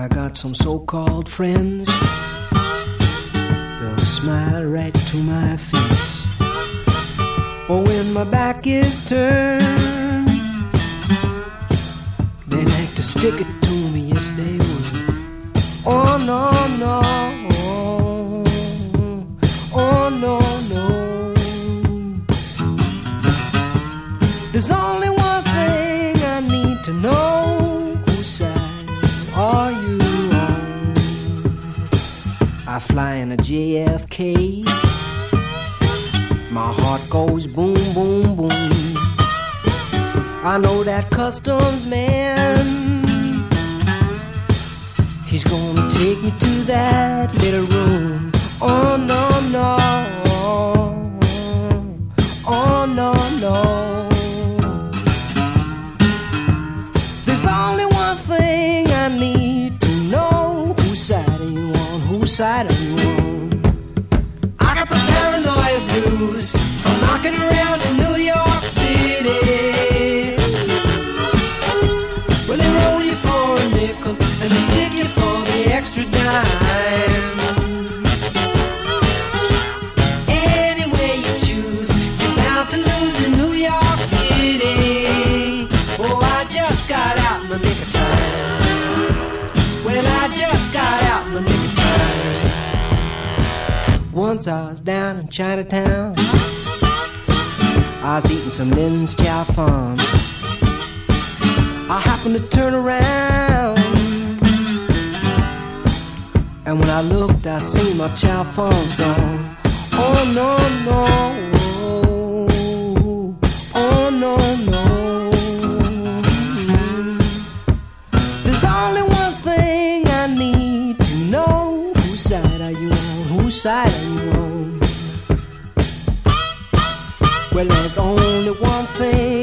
I got some so-called friends. They'll smile right to my face. Or when my back is turned, they like to stick it to me, yes they would. Oh no, no, oh no, no. There's only one thing I need to know. Whose side are you on? I fly in a JFK. My heart goes boom, boom, boom. I know that customs man, he's gonna take me to that little room. Oh no, no, oh no, no. There's only one thing I need to know. Whose side are you on? Whose side are you on? I got the paranoia blues from knocking around in New York City. Well, they roll you for a nickel and they stick you for the extra dime. Any way you choose, you're bound to lose in New York City. Oh, I just got out in the nick of time. Well, I just got out in the nick of time. Once I was down in Chinatown, I was eating some Lin's Chow Fun. I happened to turn around, and when I looked, I seen my chow fun's gone. Oh no, no, oh no, no. There's only one thing I need to know. Whose side are you on? Whose side are you on? Well, there's only one thing